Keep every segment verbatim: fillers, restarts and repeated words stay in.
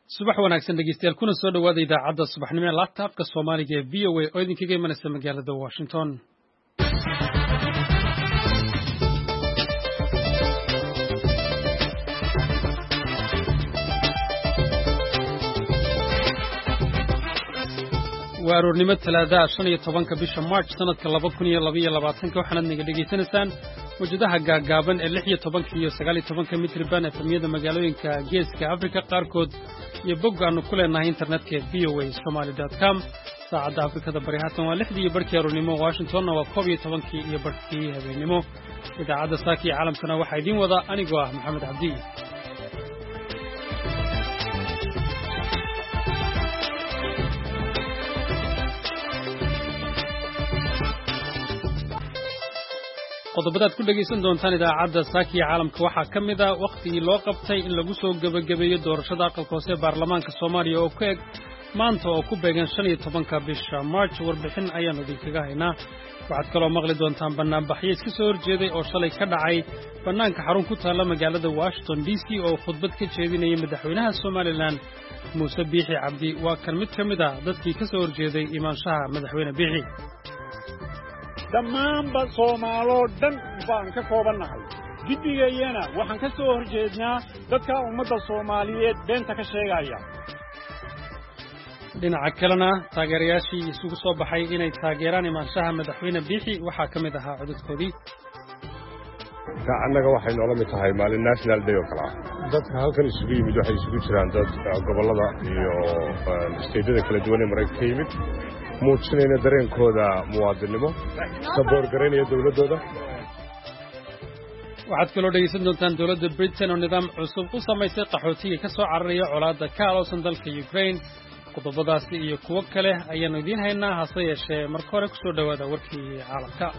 subax wanaagsan dhegeystayaal kuna soo dhawaada idaacadda subaxnimo ee laabta afka Soomaaliga ee V O A oo idinkaga imanaysa magaalada Washington. waa aroornimo talaada shan iyo tobanka bisha March sanadka laba kun iyo laba iyo labaatan waxaad naga dhageysanaysaan wajadaha gaagaaban ee lix iyo tobanka iyo sagaal iyo tobanka mitriban ee famiyada magaalooyinka geeska Afrika qaarkood iyo bog aanu ku leenahay internetka v o a somali dot com saacadda Afrikada bari haatan waa lixdii iyo barkii aroornimo Washingtonna waa koob iyo tobankii iyo barkii habeenimo idaacadda saaki caalamkana waxaa idin wada anigoo ah Maxamed Cabdi. qodobadaad ku dhageysan doontaan idaacadda saaki caalamka waxaa ka mid ah waqtigii loo qabtay in lagu soo gabagabeeyo doorashada aqalka hoose ee baarlamaanka Soomaaliya oo ku eg maanta oo ku beegan shan iyo tobanka bisha March warbixin ayaanu idinkaga haynaa. waxaad kaloo maqli doontaan banaanbaxyo iska soo horjeeday oo shalay ka dhacay banaanka xarun ku taala magaalada Washington D C oo khudbad ka jeedinayay madaxweynaha Somaliland Muuse Biixi Cabdi. waa kan mid ka mid ah dadkii ka soo horjeeday imaanshaha madaxweyne Biixi. dhammaanba Soomaaloo dhan baan ka koobannahay guddigayana waxaan ka soo horjeednaa dadka ummadda Soomaaliyeed beenta ka sheegaya. dhinaca kalena taageerayaashii isugu soo baxay inay taageeraan imaanshaha madaxweyne Biixi waxaa ka mid ahaa codadkoodii. annaga waxay noola mid tahay maalin national day oo kale ah. dadka halkan isugu yimid waxay isugu jiraan dad gobollada iyo isteedada kala duwan ee Mareykanka ka yimid muujinayna dareenkooda muwaadinimo saboor garaynaya dawladooda. waxaad kaloo dhegeysan doontaan dawladda Britain oo nidaam cusub u samaysay qaxootiga ka soo cararaya colaadda ka aloosan dalka Ukraine. qodobadaasi iyo kuwo kale ayaanu idiin haynaa hase yeeshee marka hore ku soo dhawaada warkii caalamka.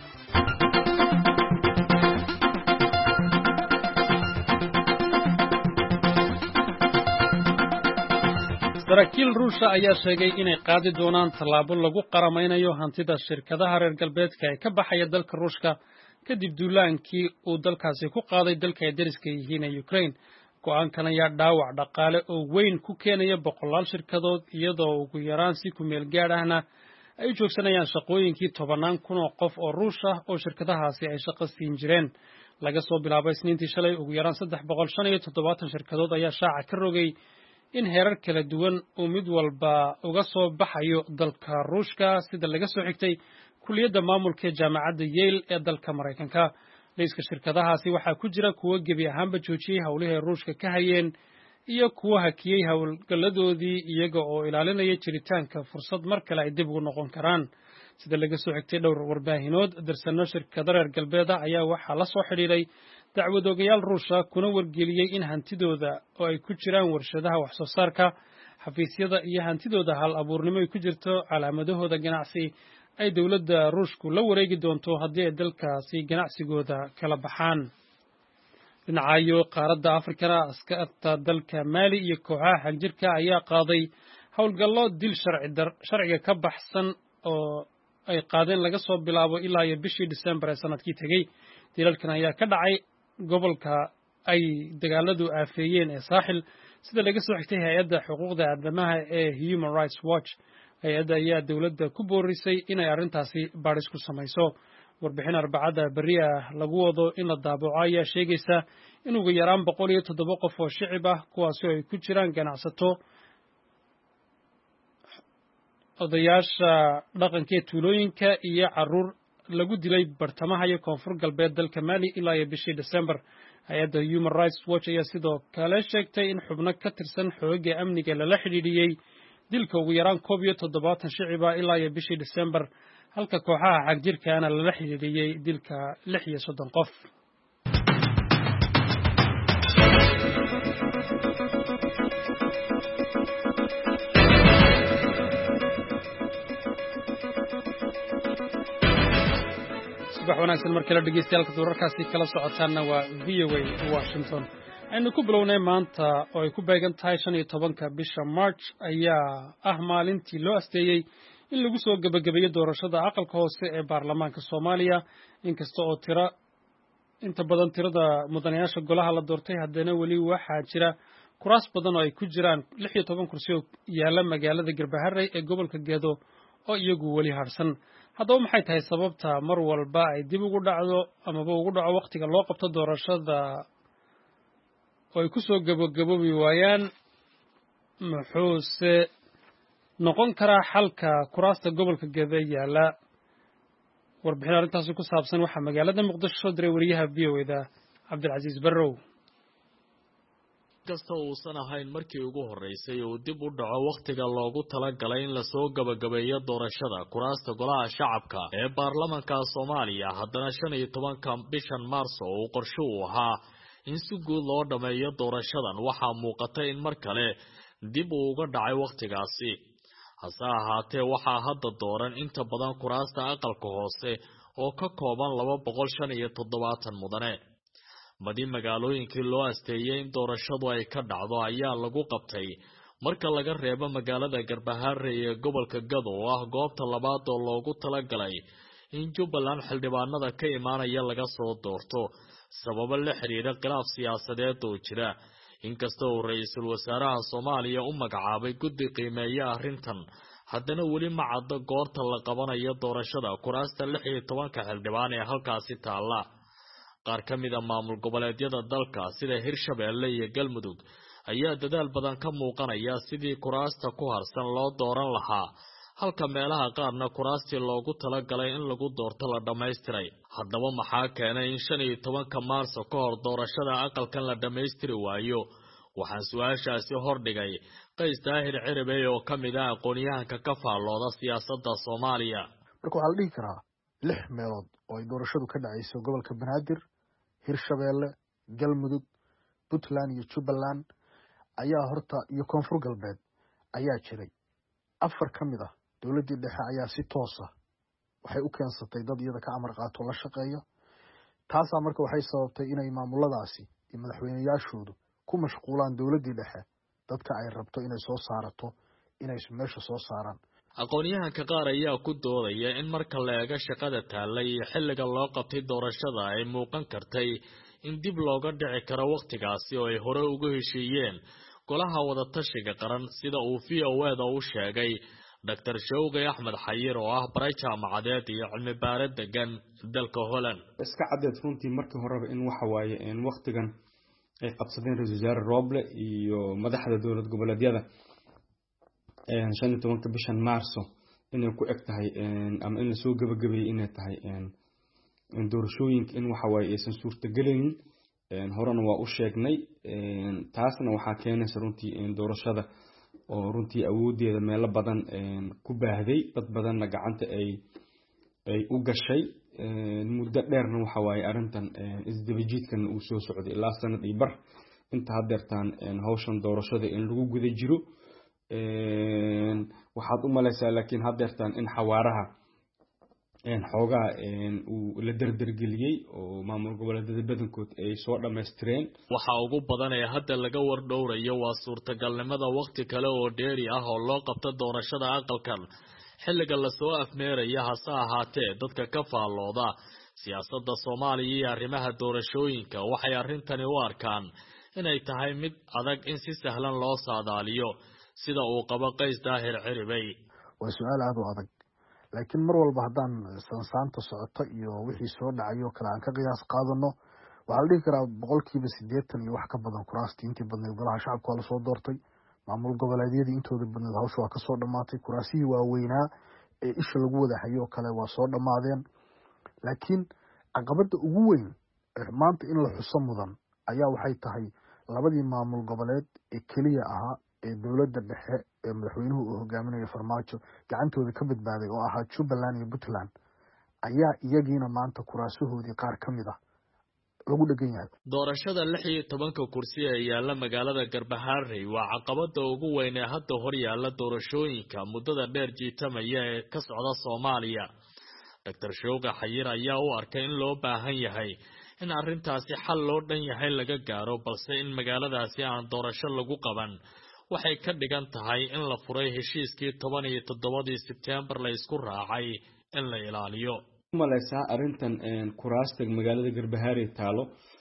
saraakiil Ruushka ayaa sheegay inay qaadi doonaan tallaabo lagu qaramaynayo hantida shirkadaha reer galbeedka ee ka baxaya dalka Ruushka kadib duulaankii uu dalkaasi ku qaaday dalka ay dariska yihiin ee Ukraine. go'aankan ayaa dhaawac dhaqaale oo weyn ku keenaya boqolaal shirkadood iyadoo ugu yaraan si ku meel gaar ahna ay u joogsanayaan shaqooyinkii tobanaan kun oo qof oo Ruush ah oo shirkadahaasi ay shaqo siin jireen. laga soo bilaabo Isniintii shalay ugu yaraan saddex boqol shan iyo toddobaatan shirkadood ayaa shaaca ka rogay in heerar kala duwan uu mid walba uga soo baxayo dalka Ruushka sida laga soo xigtay kulliyadda maamulka ee jaamacadda Yale ee dalka Mareykanka. liiska shirkadahaasi waxaa ku jira kuwa gebi ahaanba joojiyey howlihii Ruushka ka hayeen iyo kuwa hakiyey howlgalladoodii iyaga oo ilaalinaya jiritaanka fursad mar kale ay dib ugu noqon karaan. sida laga soo xigtay dhowr warbaahinood darsano shirkado reer galbeeda ayaa waxaa la soo xidhiidhay dacwadoogayaal Ruushka kuna wargeliyey in hantidooda oo ay ku jiraan warshadaha wax soo saarka xafiisyada iyo hantidooda hal abuurnimo ay ku jirto calaamadahooda ganacsi ay dawladda Ruushku la wareegi doonto haddii ay dalkaasi ganacsigooda kala baxaan. dhinacayo qaaradda Afrikana askarta dalka Mali iyo kooxaha xagjirka ayaa qaaday howlgallo dil sharciga ka baxsan oo ay qaadeen laga soo bilaabo ilaa iyo bishii December ee sanadkii tegey. dilalkan ayaa ka dhacay gobolka ay dagaaladu aafeeyeen ee Saaxil sida laga soo xigtay hay'adda xuquuqda aadamaha ee Human Rights Watch. hay'adda ayaa dawladda ku boorisay inay arrintaasi baadhis ku samayso. warbixin arbacada berri ah lagu wado in la daabaco ayaa sheegaysa in ugu yaraan boqol iyo toddoba qof oo shicib ah kuwaasi oo ay ku jiraan ganacsato, odayaasha dhaqanka ee tuulooyinka iyo carruur lagu dilay bartamaha iyo koonfur galbeed dalka Mali ilaa iyo bishii December. hay'adda Human Rights Watch ayaa sidoo kale sheegtay in xubno ka tirsan xoogga amniga lala xidhiidhiyey dilka ugu yaraan koob iyo toddobaatan shicib ah ilaa iyo bishii December halka kooxaha xagjirkaana lala xidhiidhiyey dilka lix iyo soddon qof. subax wanaagsan markale dhegeystayaal wararkaasi kala socotaana waa V O A Washington. aynu ku bilownay maanta oo ay ku beegan tahay shan iyo tobanka bisha March ayaa ah maalintii loo asteeyey in lagu soo gabagabeeyo doorashada aqalka hoose ee baarlamaanka Soomaaliya. inkasta oo tira inta badan tirada mudanayaasha golaha la doortay haddana weli waxaa jira kuraas badan oo ay ku jiraan lix iyo toban kursi oo yaalla magaalada Garbaharey ee gobolka Gedo oo iyagu weli harsan. Haddaba maxay tahay sababta mar walba ay dib ugu dhacdo amaba ugu dhaco waqtiga loo qabto doorashada oo ay ku soo gabagaboobi waayaan? Muxuuse noqon karaa xalka kuraasta gobolka Gedo yaalla? warbixin arrintaasi ku saabsan waxaa magaalada Muqdisho soo diray wariyaha V O A-da Cabdilcasiis Barrow. kasta uusan ahayn markii ugu horeysay oo dib u dhaco waqtiga loogu talagalay in la soo gabagabeeyo doorashada kuraasta golaha shacabka ee baarlamaanka Soomaaliya, haddana shan iyo tobanka bishan Maarso oo qorshe u ahaa in si guud loo dhameeyo doorashadan, waxaa muuqata in mar kale dib uu uga dhacay waqtigaasi. hase ahaatee waxaa hadda dooran inta badan kuraasta aqalka hoose oo ka kooban laba boqol shan iyo toddobaatan mudane. badi magaalooyinkii loo asteeyay in doorashadu ay ka dhacdo ayaa lagu qabtay marka laga reebo magaalada Garbaharey ee gobolka Gedo oo ah goobta labaad oo loogu talagalay in Jubbaland xildhibaanada ka imaanaya laga soo doorto sababo la xiriira khilaaf siyaasadeed oo jira. inkasta oo ra'iisul wasaaraha Soomaaliya u magacaabay guddi qiimeeya arrintan, haddana weli ma cadda goorta la qabanayo doorashada kuraasta lix iyo tobanka xildhibaan ee halkaasi taalla. qaar ka mid ah maamul goboleedyada dalka sida Hirshabeelle iyo Galmudug ayaa dadaal badan ka muuqanaya sidii kuraasta ku harsan loo dooran lahaa, halka meelaha qaarna kuraastii loogu talagalay in lagu doorto la dhammaystiray. haddaba maxaa keenay in shan iyo tobanka Maarso ka hor doorashada aqalkan la dhammaystiri waayo? waxaan su-aashaasi hordhigay Qays Daahir Ciribey oo ka mid ah aqoonyahanka ka faallooda siyaasadda Soomaaliya. marka waxaa la dhihi karaa lix meelood oo ay doorashadu ka dhacayso gobolka Banaadir, Hirshabeelle, Galmudug, Puntland iyo Jubbaland ayaa horta iyo Koonfur Galbeed ayaa jiray. afar ka mid ah dowladda dhexe ayaa si toos ah waxay u keensatay dad iyada ka amar qaato la shaqeeyo. taas marka waxay sababtay inay maamuladaasi iyo madaxweynayaashoodu ku mashquulaan dowladda dhexe dadka ay rabto inay soo saarato inay meesha soo saaraan. aqoonyahanka qaar ayaa ku doodaya in marka la eego shaqada taallay iyo xilliga loo qabtay doorashada ay muuqan kartay in dib looga dhici karo waqtigaasi oo ay hore ugu heshiiyeen golaha wadatashiga qaran, sida uu V O A-da u sheegay Doctor Showqi Axmed Xayir oo ah baray jaamacadeed iyo cilmi baare degan dalka Holland. iska cadeed runtii markii horeba in waxa waaye in waqtigan ay qabsadeen Ra'iisul Wasaare Roble iyo madaxda dowlad goboleedyada shan iyo tobanka bishan Maarso inay ku eg tahay ama in la soo gabagabeeyay inay tahay in doorashooyinka in waxa waaye aysan suurtagelin. horena waa u sheegnay, taasna waxaa keenaysa runtii in doorashada oo runtii awoodeeda meelo badan ku baahday, dad badanna gacanta ay ay u gashay muddo dheerna waxa waaye arrintan isdabajiidkan uu soo socday ilaa sanad iyo bar inta hadeertaan hawshan doorashada in lagu guda jiro. waxaad u malaysaa laakiin hadeertaan in xawaaraha xoogaa uu la dardargeliyey oo maamul goboleedyada badankood ay soo dhammaystireen. waxa ugu badan ee hadda laga wardhowrayo waa suurtagalnimada waqti kale oo dheeri ah oo loo qabto doorashada aqalkan xilliga lasoo afmeeraya. hase ahaatee dadka ka faallooda siyaasadda Soomaaliya iyo arrimaha doorashooyinka waxay arrintani u arkaan inay tahay mid adag in si sahlan loo saadaaliyo, sida uu qabo Qays Daahir Ciribey. waa su'aal aad u adag, laakiin mar walba haddaan sansaanta socoto iyo wixii soo dhacay oo kale aan ka qiyaas qaadano, waxaa la dhihi karaa boqolkiiba siddeetan iyo wax ka badan kuraastii intii badneed golaha shacabka waa lasoo doortay. maamul goboleedyadii intooda badneed hawsha waa kasoo dhammaatay. kuraasihii waaweynaa ee isha lagu wada hayo oo kale waa soo dhammaadeen. laakiin caqabada ugu weyn maanta in la xuso mudan ayaa waxay tahay labadii maamul goboleed ee keliya ahaa ee dowladda dhexe ee madaxweynuhu uu hogaaminayo Farmaajo gacantooda ka badbaaday oo ahaa Jubbaland iyo Puntland ayaa iyagiina maanta kuraasahoodii qaar ka mid ah lagu dhagan yahay. doorashada lix iyo tobanka kursi ee yaalla magaalada Garbaharey waa caqabada ugu weyn ee hadda hor yaalla doorashooyinka muddada dheer jiitamaya ee ka socda Soomaaliya. Doctor Showqi Xayir ayaa u arkay in loo baahan yahay in arrintaasi xal loo dhan yahay laga gaaro, balse in magaaladaasi aan doorasho lagu qaban waxay ka dhigan tahay in la furay heshiiskii toban iyo toddobadii Sebtembar la isku raacay in la ilaaliyo. malaysaa arrintan kuraasta magaalada Garbaharey taalo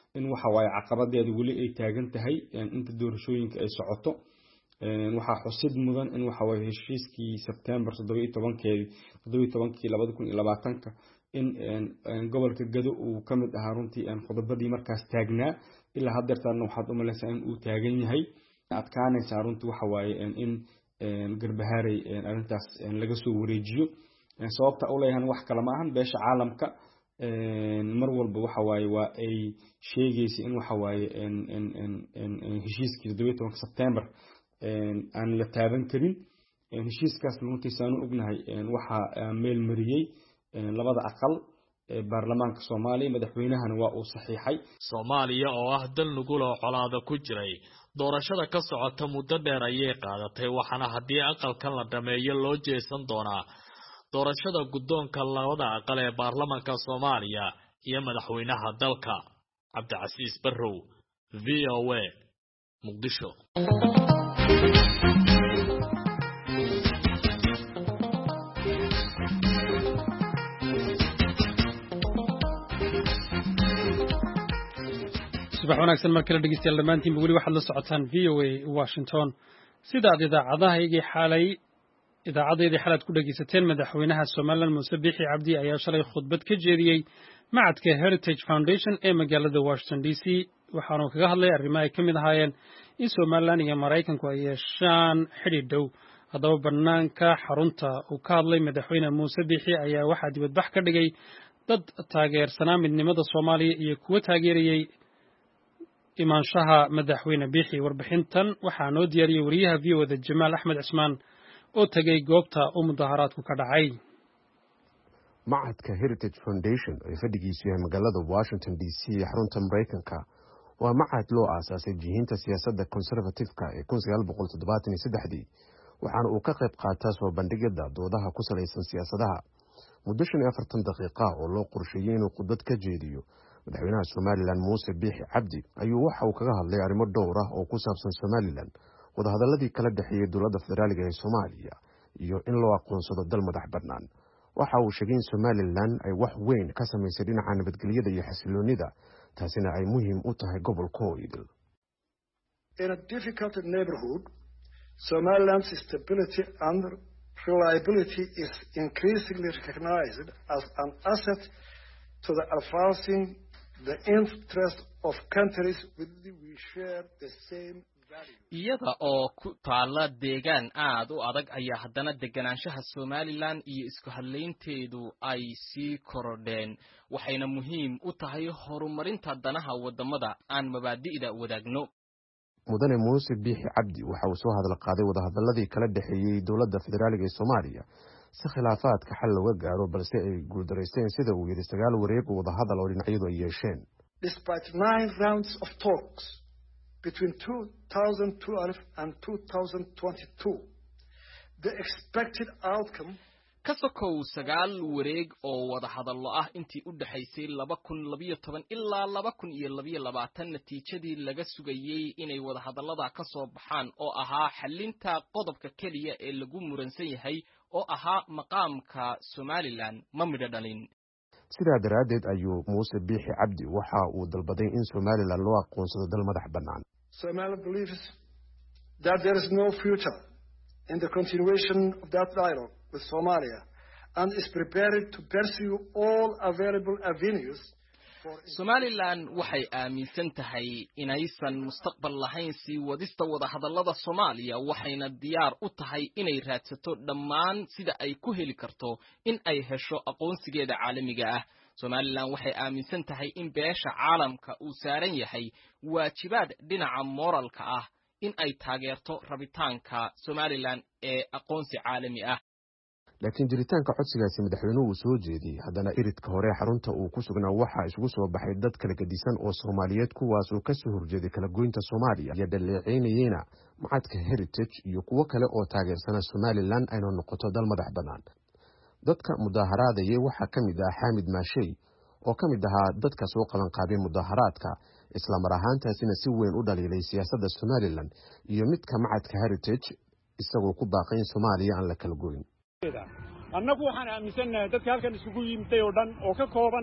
in waxa waaye caqabadeedu weli ay taagan tahay inta doorashooyinka ay socoto waxaa xusid mudan in waxa waaye heshiiskii September toddoba iyo tobankeedii toddoba iyo tobankii labada kun iyo labaatanka in gobolka Gado uu ka mid ahaa runtii qodobadii markaas taagnaa ilaa haddeertaana waxaad u malaysaa in uu taagan yahay adkaanaysaa runtii waxa waaye in Garbaharey arrintaas laga soo wareejiyo sababta u leeyahan wax kale ma ahan beesha caalamka mar walba waxa waaye waa ay sheegaysa in waxa waaye heshiiskii toddoba iyo tobanka September aan la taaban karin heshiiskaas runtii saan u ognahay waxa meel mariyay labada aqal ee baarlamaanka Soomaaliya madaxweynahana waa uu saxiixay Soomaaliya oo ah dal nugul oo colaado ku jiray doorashada ka socota muddo dheer ayay qaadatay waxaana haddii aqalkan la dhameeyo loo jeesan doonaa doorashada guddoonka labada aqal ee baarlamaanka Soomaaliya iyo madaxweynaha dalka Cabdicasiis Barrow V O A Muqdisho subax wanaagsan markale dhegeystayaal dhammaantiinba weli waxaad la socotaan V O A Washington sidaad idaacadahaygii xalay idaacadeedii xalaad ku dhegeysateen madaxweynaha Soomaaliland Muuse Biixi Cabdi ayaa shalay khudbad ka jeediyey macadka Heritage Foundation ee magaalada Washington D C waxaanu kaga hadlay arrimaha ay ka mid ahaayeen in Soomaaliland iyo Mareykanku ay yeeshaan xidhiidh dhow haddaba banaanka xarunta uu ka hadlay madaxweyne Muuse Biixi ayaa waxaa dibadbax ka dhigay dad taageersanaa midnimada Soomaaliya iyo kuwa taageerayay imaanshaha madaxweyne Biixi warbixintan waxaa noo diyaariyay wariyaha V O A Jamaal Axmed Cismaan oo tagay goobta uu mudaharaadku ka dhacay macadka Heritage Foundation ee fadhigiisu yahay magaalada Washington D C ee xarunta Mareykanka waa macad loo aasaasay jihinta siyaasadda conservative-ka ee kun sagaal boqol toddobaatan iyo saddex waxaana uu ka qayb qaataa soo bandhigida doodaha ku salaysan siyaasadaha muddo shan iyo afartan daqiiqo oo loo qorsheeyay inuu khudbad ka jeediyo madaxweynaha Soomaaliland Muuse Biixi Cabdi ayuu waxa uu kaga hadlay arrimo dhowr ah oo ku saabsan Soomaaliland wadahadaladii kala dhaxeeyay dowladda federaaliga ee Soomaaliya iyo in loo aqoonsado dal madax bannaan waxa uu sheegay in Soomaaliland ay wax weyn ka samaysay dhinaca nabadgelyada iyo xasiloonida taasina ay muhiim u tahay gobolka Idil. In a difficult neighborhood, Somaliland's stability and reliability is increasingly recognized as an asset to the advancing the interest of countries with which we share the same iyada oo ku taala deegaan aad u adag ayaa haddana deganaanshaha Somaliland iyo isku hadlaynteedu ay sii korodheen waxayna muhiim u tahay horumarinta danaha wadamada aan mabaadi'da wadaagno mudane Muuse Biixi Cabdi waxa uu soo hadal qaaday wadahadaladii kala dhaxeeyay dowladda federaaliga ee Soomaaliya si khilaafaadka xal looga gaaro balse ay guuldareysteen sida uu yiri sagaal wareeg oo wadahadal oo dhinacyadu ay yeesheen despite nine rounds of talks between two thousand twelve and two thousand twenty-two the expected outcome kasokow sagaal wareeg oo wada hadallo ah intii u dhaxaysay laba kun labiyo toban ilaa laba kun iyo labiyo labaatan natiijadii laga sugayay inay wada hadallada ka soo baxaan oo ahaa xalinta qodobka kaliya ee lagu muransan yahay oo ahaa maqaamka Somaliland ma midho dhalin sidaa daraadeed ayuu Muuse Biixi Cabdi waxa uu dalbaday in Somaliland loo aqoonsado dal madax bannaan Somaliland believes that there is no future in the continuation of that dialogue with Somalia and is prepared to pursue all available avenues Somaliland waxay aaminsan tahay inaysan mustaqbal lahayn si wadista wada hadallada Soomaaliya waxayna diyaar u tahay inay raadsato dhammaan sida ay ku heli karto in ay hesho aqoonsigeeda caalamiga ah Somaliland waxay aaminsan tahay in beesha caalamka uu saaran yahay waajibaad dhinaca moralka ah in ay taageerto rabitaanka Somaliland ee aqoonsi caalami ah laakiin jiritaanka codsigaasi madaxweynuhu soo jeediyay haddana iridka hore xarunta uu ku sugnaa waxa isugu soo baxay dad kala gedisan oo Soomaaliyeed kuwaas oo ka soo horjeeday kala goynta Soomaaliya iyo dhaleeceynayna macadka Heritage iyo kuwa kale oo taageersana Somaliland ay noqoto dal madax bannaan dadka mudaharaadayay waxa kamid ah Xamid Maashay oo kamid ahaa dadka soo qaban qaabay mudaharaadka isla mar ahaantaasina si weyn u dhaliilay siyaasadda Somaliland iyo midka macadka Heritage isagoo ku baaqay Soomaaliya aan la kala goyn annagu waxaan aaminsanahay dadka halkan isugu yimid oo dhan oo ka kooban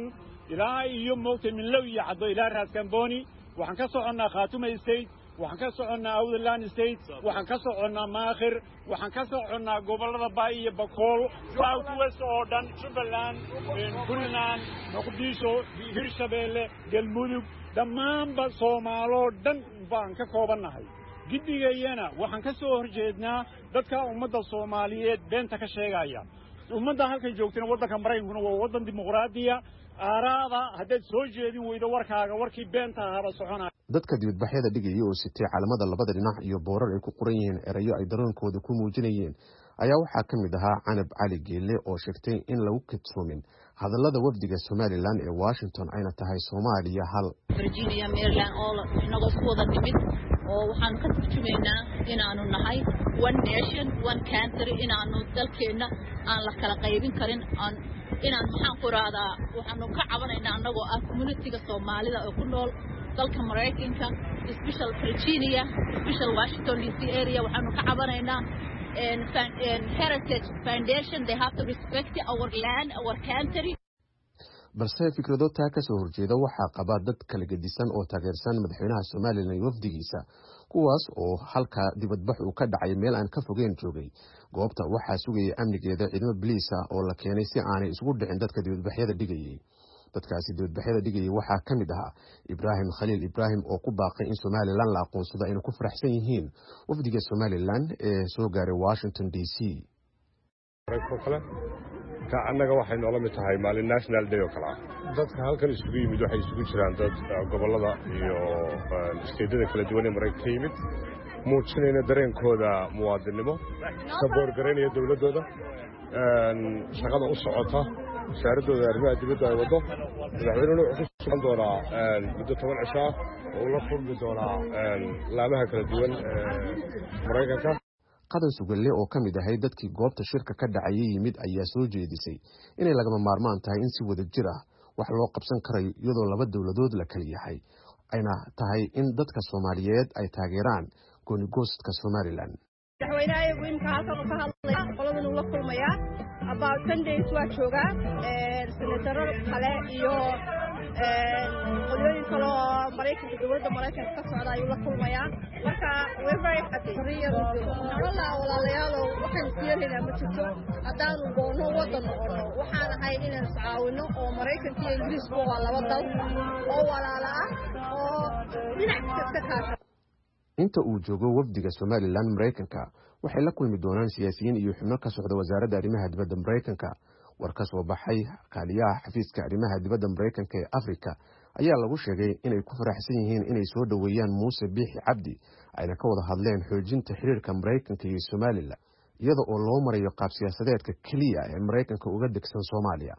ilaa iyo moogtay minlow iyo caddo ilaa raas kamboni waxaan ka soconnaa khaatume state waxaan ka soconnaa awdland state waxaan ka soconnaa maakhir waxaan ka soconnaa gobollada baay iyo bakool south west oo dhan jubbaland puntland muqdisho hirshabeelle galmudug dhammaanba soomaaloo dhan baan ka koobannahay giddigayana waxaan ka soo horjeednaa dadka ummadda soomaaliyeed beenta ka sheegaya ummadda halkay joogtana waddanka maraykankuna waa waddan dimuqraadiya aaraada haddaad soo jeedin weydo warkaaga warkii beenta ahaaba soconaya dadka dibadbaxyada dhigaya oo sitay calamada labada dhinac iyo boorar ay ku qoran yihiin erayo ay dareenkooda ku muujinayeen ayaa waxaa ka mid ahaa canab cali geelle oo sheegtay in lagu kadsoomin hadallada wafdiga somalilan ee washington ayna tahay soomaaliya hal virginia maryland oo inagoo ku wada nimid oo waxaanu ka turjumaynaa inaanu nahay one nation one country inaanu dalkeenna aan la kala qaybin karin aan inaan maxaan ku raadaa waxaanu ka cabanaynaa annagoo ah communityga soomaalida oo ku nool dalka maraykanka special virginia special washington d c area waxaanu ka cabanaynaa heritage foundation they have to respect our land our country balse fikrado taa ka soo horjeeda waxaa qabaa dad kala gedisan oo taageersan madaxweynaha somalilan iyo wafdigiisa kuwaas oo halka dibadbax uu ka dhacay meel aan ka fogeen joogay goobta waxaa sugayay amnigeeda ciidamo biliisa oo la keenay si aanay isugu dhicin dadka dibadbaxyada dhigayay dadkaasi dibadbaxyada dhigayay waxaa ka mid ahaa ibraahim khaliil ibraahim oo ku baaqay in somalilan la aqoonsado ayna ku faraxsan yihiin wafdiga somalilan ee soo gaaray washington d c ka annaga waxay noola mid tahay maalin national day oo kale ah dadka halkan isugu yimid waxay isugu jiraan dad gobollada iyo isteedada kala duwan ee maraykanka ka yimid muujinayna dareenkooda muwaadinimo saboorgaraynaya dowladdooda shaqada u socota wasaaradooda arrimaha dibadda ay waddo madaxweynena wuxuu ku sugan doonaa muddo toban cisho ah oo uu la kulmi doonaa laamaha kala duwan maraykanka qadan sugalle oo ka mid ahay dadkii goobta shirka ka dhacayay yimid ayaa soo jeedisay inay lagama maarmaan tahay in si wada jir ah wax loo qabsan karayo iyadoo laba dowladood la kala yahay ayna tahay in dadka soomaaliyeed ay taageeraan goonigoostka somalilan madaxweynaha iyagu imka halkan uu ka hadlaya qoladan uu la kulmayaa about ten days waa joogaa senataro kale iyo qolooyin kale oo maraykanka dowladda maraykanka ka socda ayuu la kulmayaa marka we're very happy nolola walaalayaalow waxaan siyeelaynaa ma jirto haddaanu goono waddan noqono waxaan ahay inaan iscaawino oo maraykanka iyo ingiriisku waa laba dal oo walaala ah oo dhinac kasta kaasha inta uu joogo wafdiga somalilan maraykanka waxay la kulmi doonaan siyaasiyiin iyo xubno ka socda wasaaradda arrimaha dibadda maraykanka war ka soo baxay kaaliyaha xafiiska arrimaha dibadda maraykanka ee afrika ayaa lagu sheegay inay ku faraxsan yihiin inay soo dhoweeyaan muuse biixi cabdi ayna ka wada hadleen xoojinta xiriirka maraykanka iyo somalilan iyada oo loo marayo qaab siyaasadeedka keliya ee maraykanka uga degsan soomaaliya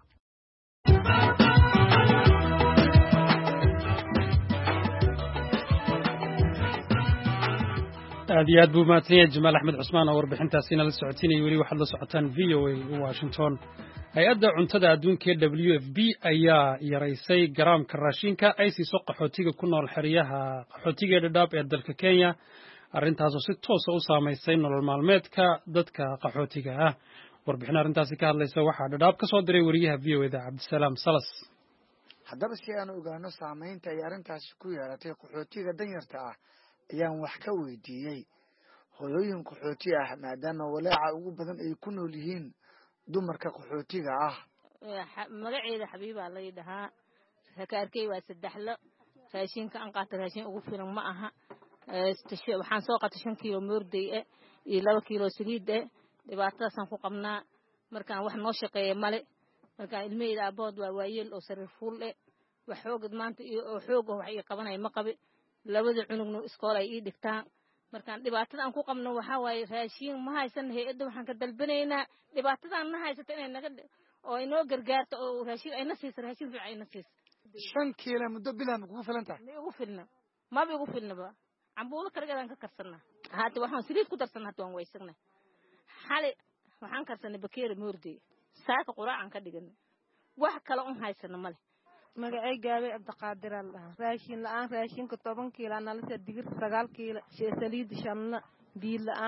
aad iyo aad buu mahadsan yahay jamaal axmed cusmaan oo warbixintaasina la socotinayay weli waxaad la socotaan v o a washington hay-adda cuntada adduunka ee w f b ayaa yaraysay garaamka raashinka ay siiso qaxootiga ku nool xeryaha qaxootiga ee dhadhaab ee dalka kenya arrintaasoo si toosa u saamaysay nolol maalmeedka dadka qaxootiga ah warbixin arrintaasi ka hadlaysa waxaa dhadhaab ka soo diray wariyaha v o eda cabdisalaam salas haddaba si aan ogaano saamaynta ay arrintaasi ku yeelatay qaxootiga danyarta ah ayaan wax ka weydiiyey hooyooyin qaxooti ah maadaama walaaca ugu badan ay ku nool yihiin dumarka qaxootiga ah magaceeda xabiibaa lay dhahaa rakaarkey waa saddexlo raashinka aan qaata raashin ugu filan ma aha waxaan soo qaatay shan kiilo moorday e iyo laba kiilo saliid e dhibaatadaasaan ku qabnaa markaan wax noo shaqeeya male markaan ilmaheyda aabood waa waayeel oo sariir fuul e wax xoogad maanta oo xoog wax ii qabanaya ma qabi labada cunugna iskool ay ii dhigtaan markaan dhibaatada aan ku qabno waxaa waaye raashin ma haysan hay-adda waxaan ka dalbanaynaa dhibaatadaan na haysata inay naga oo inoo gargaarto oo raashin ayna siiso raashin fiican ayna siiso shan kiilo muddo bilaan kugu filan tahay ma igu filna maba igu filnaba cambuulo kaligeedaan ka karsanaa haata waxaan saliid ku darsanaa hata waan waysagnaa xali waxaan karsanay bakeeri moorday saaka quraacaan ka dhiganay wax kale un haysano male magacay gaabay abdiqaadir aan dhahaa raashin la-aan raashinka toban kiilo nalasa digir sagaal kiilo saliid shanna biyo la-aan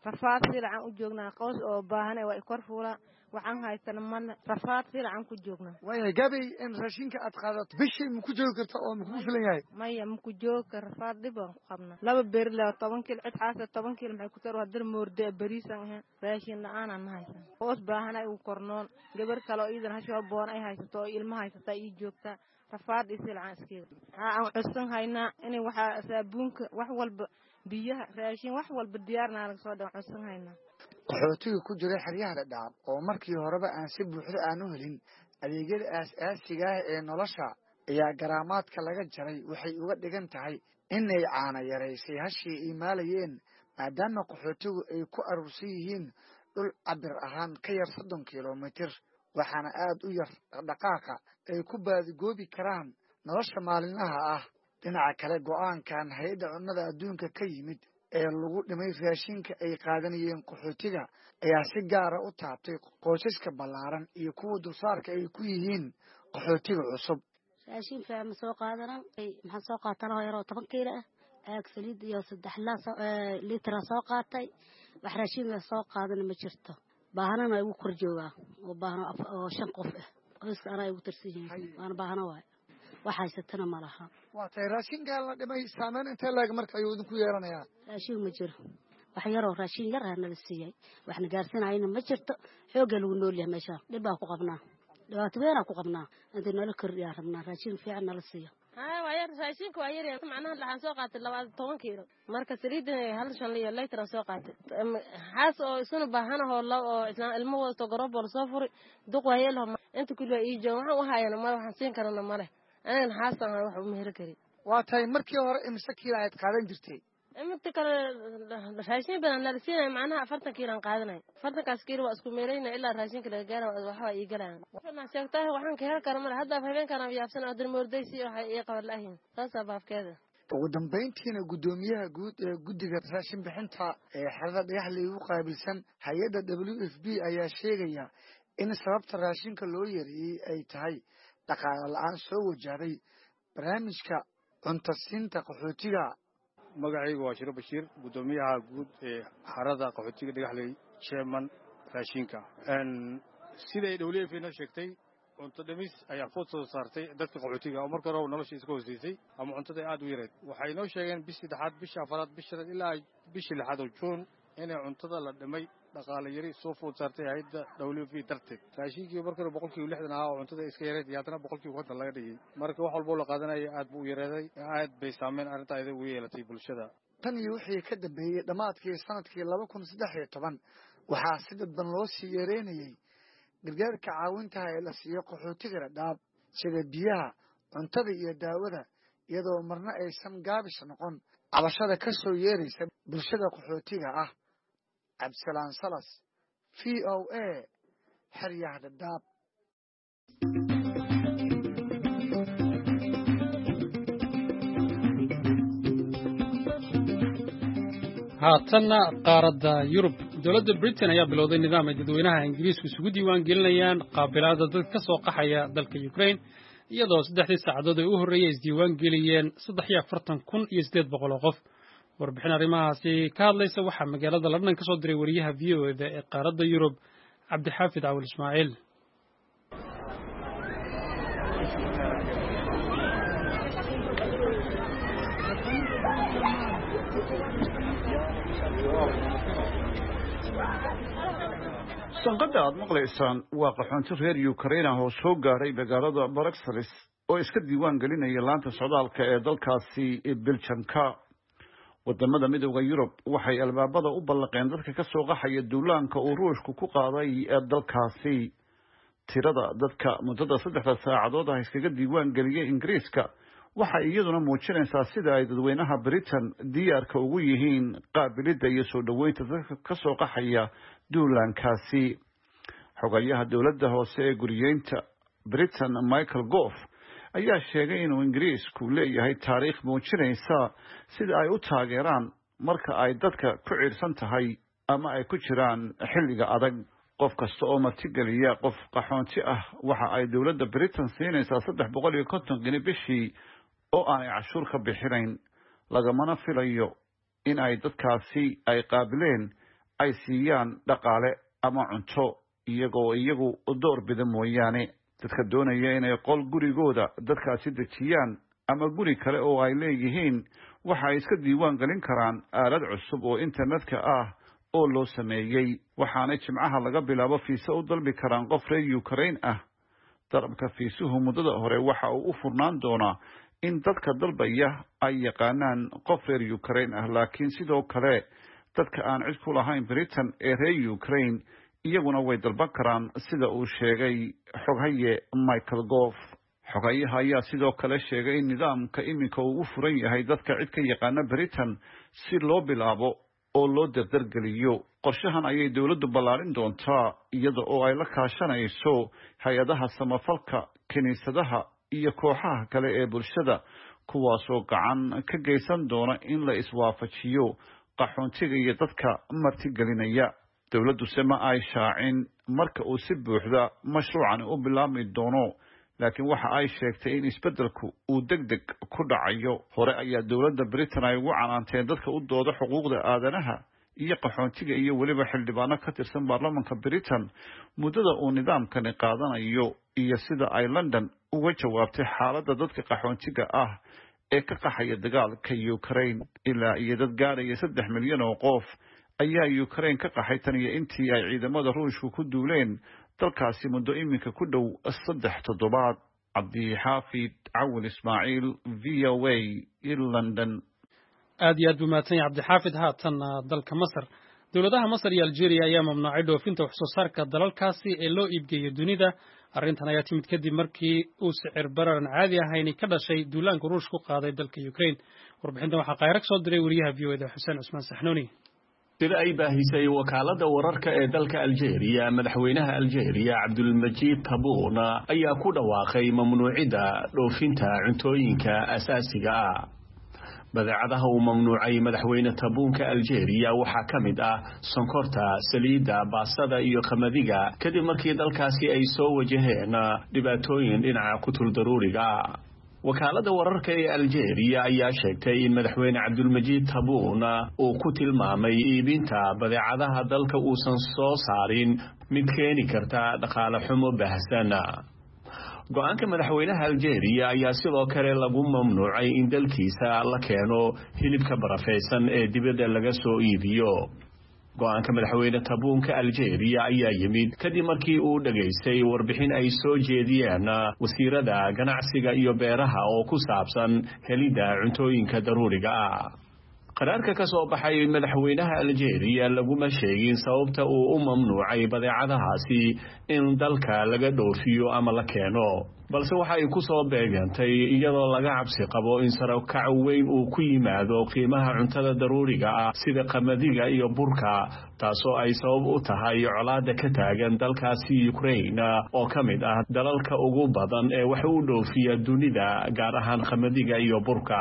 rafaad fiican u joognaa qoys oo baahan waa kor fuula waxaan haysana man rafaad fiican ku joognaa way gabi in raashinka aad qaadato bishii ma ku joogi kartaa oo ma ku filan yahay maya ma ku jooga rafaad dib aan ku qabnaa laba beer la toban kiilo cid xaasa toban kiilo maxay ku tar hadir moorde bariisan ahaan raashin la'aan aan haysan qoys baahan ay u kornoon gabar kale oo iidan hasho boon ay haysato oo ilmo haysata ii joogta rafaad fiican iskeed aan cusub hayna inay waxa saabuunka wax walba biyaha raashin wax walba diyaarna laga soo dhaw cusub hayna qaxootiga ku jira xeryaha dhadhaab oo markii horeba aan si buuxda aan u helin adeegyada aasaasiga ah ee nolosha ayaa garaamaadka laga jaray waxay uga dhigan tahay inay caana yaraysay hashii imaalayeen maadaama qaxootigu ay ku aruursan yihiin dhul cabir ahaan ka yar soddon kilomitir waxaana aad u yar dhaqdhaqaaqa ay ku baadigoobi karaan nolosha maalinlaha ah dhinaca kale go'aankan hay-adda cunnada adduunka ka yimid ee lagu dhimay raashinka ay qaadanayeen qaxootiga ayaa si gaara u taabtay qoysaska ballaaran iyo kuwa dulsaarka ay ku yihiin qaxootiga cusub raashinka ma soo qaadanan maxaan soo qaatana yaroo toban kiilo ah aag saliid iyo saddex liitra soo qaatay wax raashinka soo qaadana ma jirto baahanana igu kor joogaa oo baahano oo shan qof ah qoyska anaa igu tirsan yihiin waana baahano waay wax haysatana ma laha waa tay raashinkaa la dhimay saameyn intee laeg marka ayuu idinku yeelanayaa raashin ma jiro wax yaroo raashin yar ah nala siiyey waxna gaarsinayna ma jirto xoogga lagu nool yahay meesha dhib baa ku qabnaa dhibaato weyn ku qabnaa inta nala kordhiyaa rabnaa raashin fiican nala siiyo haa waa yar raashinka waa yar macnaha waxaan soo qaatay laba toban kiilo marka saliidan hal shan liyo litre soo qaatay haas oo isuna baahan oo laba oo islaan ilmo wadato garoob soo furi duq waa yeelo inta kulli ii joog waxaan u haayana mar waxaan siin karana male أنا حاسة أنا واحد مهرة كريم. واتاي مركي ورا إمسكي رايت قادن جرتي. إمتى كلا راشين بدنا نرسينا معناها فرتنا كيران قادنا. فرتنا كاسكير وأسكو ميرينا إلا راشين كلا جارا وحوا يجران. فما شفتها وحن كهر كرمال هذا فهمين كانوا بيافسنا أدر مورديسي ويقبل لهين. تاسع باف كذا. ugu dambeyntiina guddoomiyaha guud ee guddiga raashin bixinta ee xerada dhagaxley u qaabilsan hay-adda W F P ayaa sheegaya in sababta raashinka loo yareeyey ay tahay dhaqaale la-aan soo wajahday barnaamijka cunto siinta qaxootiga. magacaygu waa Shiro Bashiir, guddoomiyaha guud ee xerada qaxootiga dhagaxley chairman raashinka. siday W F P noo sheegtay cunto dhimis ayaa food soo saartay dadka qaxootiga oo marka hore nolosha iska hooseysay ama cuntada aad u yareed. waxay noo sheegeen bishii saddexaad bishii afaraad bishii ilaa bishii lixaad oo Juun inay cuntada la dhimay dhaqaale yari soo food saartay hay'adda W F P darteed. raashinkii marka hore boqolkiiba lixdan ahaa oo cuntada iska yareed iyo haddana boqolkiiba konton laga dhigay. marka wax walba la qaadanaya aad buu u yaraaday, aad bay saameyn arrintaada ugu yeelatay bulshada. tan iyo wixii ka dambeeyey dhammaadkii sanadkii laba kun saddex iyo toban waxaa si dadban loo sii yareynayay gargaarka caawintaha ee la siiyo qaxootiga dhadhaab sida biyaha cuntada iyo daawada iyadoo marna aysan gaabis noqon cabashada ka soo yeeraysa bulshada qaxootiga ah. cabdisalaan salas v o a xeryaha dhadhaab. haatanna qaaradda Yurub dowladda Britain ayaa bilowday nidaam ay dadweynaha Ingiriisku isugu diiwaan gelinayaan qaabilaada dadka ka soo qaxaya dalka Ukraine iyadoo saddexdii saacadood ay u horreeyay isdiiwaan geliyeen saddex iyo afartan kun iyo siddeed boqol oo qof. warbixin arrimahaasi ka hadlaysa waxaa magaalada London ka soo diray wariyaha V O A ee qaaradda Yurub Cabdixaafid Awil Ismaaciil. sanqadha aad maqlaysaan waa qaxoonti reer Ukraine ah oo soo gaaray magaalada Brussels oo iska diiwaan gelinaya laanta socdaalka ee dalkaasi Belgiumka. wadamada midowga Yurub waxay albaabada u ballaqeen dadka ka soo qaxaya duulaanka uu Ruushku ku qaaday ee dalkaasi. tirada dadka muddada saddexda saacadood ah iskaga diiwaan geliyay Ingiriiska waxa iyaduna muujinaysaa sida ay dadweynaha Britain diyaarka ugu yihiin qaabilida iyo soo dhaweynta dadka ka soo qaxaya duulaankaasi. xogayaha dowladda hoose ee guriyeynta Britain Michael Gove ayaa sheegay inuu Ingiriisku leeyahay taariikh muujinaysa sida ay u taageeraan marka ay dadka ku ciirsan tahay ama ay ku jiraan xilliga adag. qof kasta oo martigeliya qof qaxoonti ah waxa ay dowladda Britain siinaysaa saddex boqol iyo konton gini bishii oo aanay cashuur ka bixinayn, lagamana filayo in ay dadkaasi ay qaabileen ay siiyaan dhaqaale ama cunto iyagoo iyagu door bida mooyaane. dadka doonaya inay qol gurigooda dadkaasi dejiyaan ama guri kale oo ay leeyihiin waxa ay iska diiwaan gelin karaan aalad cusub oo internetka ah oo loo sameeyey, waxaana jimcaha laga bilaabo fiisa u dalbi karaan qof reer Ukraine ah. dalabka fiisuhu muddada hore waxa uu u furnaan doonaa in dadka dalbaya ay yaqaanaan qof reer Ukraine ah, laakiin sidoo kale dadka aan cid ku lahayn Britain ee reer Ukraine iyaguna way dalban karaan sida uu sheegay xoghaye Michael Gove. xogayaha ayaa sidoo kale sheegay in nidaamka iminka uu u furan yahay dadka cid ka yaqaana Britain si loo bilaabo oo loo dardargeliyo. qorshahan ayay dawladdu ballaarin doontaa iyada oo ay la kaashanayso hay-adaha samafalka, kiniisadaha iyo kooxaha kale ee bulshada kuwaasoo gacan ka geysan doona in la iswaafajiyo qaxoontiga iyo dadka martigelinaya. dawladdu se ma ay shaacin marka uu si buuxda mashruucani u bilaabmi doono, laakiin waxa ay sheegtay in isbeddelku uu degdeg ku dhacayo. hore ayaa dawladda Britain ay ugu canaanteen dadka u dooda xuquuqda aadanaha iyo qaxoontiga iyo weliba xildhibaano ka tirsan baarlamaanka Britain muddada uu nidaamkani qaadanayo iyo sida ay London uga jawaabtay xaaladda dadka qaxoontiga ah ee ka qaxaya dagaalka Ukraine. ilaa iyo dad gaaraya saddex milyan oo qof ayaa Ukraine ka qaxay tan iyo intii ay ciidamada Ruushku ku duuleen dalkaasi muddo iminka ku dhow saddex toddobaad. Cabdixaafid Cawil Ismaaciil, V O A, London. aad iyo aad buu mahadsan yahay Cabdixaafid. haatan dalka Masar, dowladaha Masar iyo Algeria ayaa mamnuucay dhoofinta wax soo saarka dalalkaasi ee loo iibgeeyo dunida. arrintan ayaa timid kadib markii uu sicir bararan caadi ahayn ka dhashay duulaanka Ruushka ku qaaday dalka Ukraine. warbixintan waxaa Qayraq soo diray wariyaha V O A Xuseen Cusmaan Saxnuuni. sida ay baahisay wakaalada wararka ee dalka Algeria, madaxweynaha Algeria Abdulmajid Tebboune ayaa ku dhawaaqay mamnuucida dhoofinta cuntooyinka asaasiga ah. badeecadaha uu mamnuucay madaxweyne Tebboune Algeria waxaa ka mid ah sonkorta, saliidda, baastada iyo qamadiga kadib markii dalkaasi ay soo wajaheen dhibaatooyin dhinaca qutul daruuriga. wakaalada wararka ee Algeria ayaa sheegtay in madaxweyne Abdulmajid Tebboune uu ku tilmaamay iibinta badeecadaha dalka uusan soo saarin mid keeni karta dhaqaale xumo baahsan. go'aanka madaxweynaha Algeria ayaa sidoo kale lagu mamnuucay in dalkiisa la keeno hilibka barafeysan ee dibadda laga soo iibiyo. go'aanka madaxweyne Tebboune Algeria ayaa yimid kadib markii uu dhageystay warbixin ay soo jeediyeen wasiirada ganacsiga iyo beeraha oo ku saabsan helidda cuntooyinka daruuriga ah. qaraarka ka soo baxay madaxweynaha Algeria laguma sheegin sababta uu u mamnuucay badeecadahaasi in dalka laga dhoofiyo ama la keeno, balse waxa ay ku soo beegantay iyadoo laga cabsi qabo in sare u kac weyn uu ku yimaado qiimaha cuntada daruuriga ah sida qamadiga iyo burka, taasoo ay sabab u tahay colaadda ka taagan dalkaasi Ukraine oo ka mid ah dalalka ugu badan ee wax u dhoofiya dunida, gaar ahaan qamadiga iyo burka.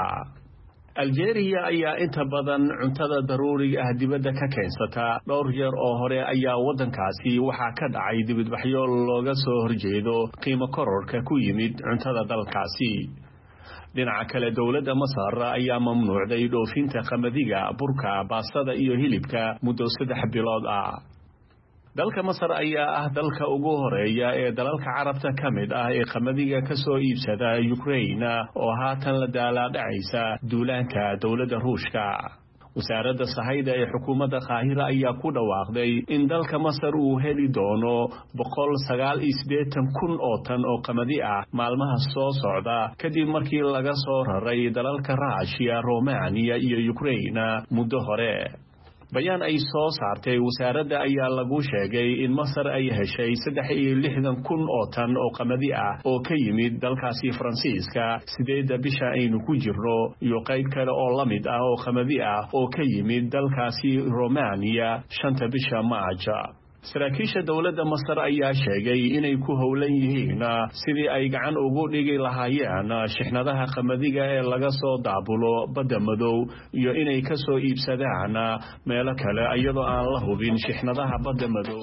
Algeria ayaa inta badan cuntada daruuriga ah dibadda ka keensata. dhowr jeer oo hore ayaa wadankaasi waxaa ka dhacay dibadbaxyo looga soo horjeedo qiimo kororka ku yimid cuntada dalkaasi. dhinaca kale, dowladda Masar ayaa mamnuucday dhoofinta qamadiga, burka, baastada iyo hilibka muddo saddex bilood ah. dalka Masar ayaa ah dalka ugu horeeya ee dalalka Carabta ka mid ah ee qamadiga ka soo iibsada Ukraine oo haatan la daalaa-dhacaysa duulaanka dowladda Ruushka. wasaaradda sahayda ee xukuumadda Qaahira ayaa ku dhawaaqday in dalka Masar uu heli doono boqol sagaal iyo siddeetan kun oo tan oo qamadi ah maalmaha soo socda kadib markii laga soo raray dalalka Russia, Romania iyo Ukraine muddo hore. bayaan ay soo saartay wasaaradda ayaa lagu sheegay in Masar ay heshay saddex iyo lixdan kun oo tan oo qamadi ah oo ka yimid dalkaasi Faransiiska sideedda bisha aynu ku jirno, iyo qayb kale oo la mid ah oo qamadi ah oo ka yimid dalkaasi Romania shanta bisha Maaja. saraakiisha dowladda Masar ayaa sheegay inay ku howlan yihiin sidii ay gacan ugu dhigi lahaayeen shixnadaha qamadiga ee laga soo daabulo badda madow iyo inay ka soo iibsadaan meelo kale iyadoo aan la hubin shixnadaha badda madow.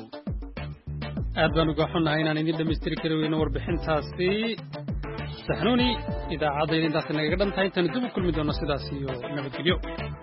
aad baan uga xunnahay inaan idin dhammaystiri kari weyno warbixintaasi. Saxnuuni idaacadda intaas naga dhan tahay intaan dib u kulmi doono sidaas iyo nabadgelyo.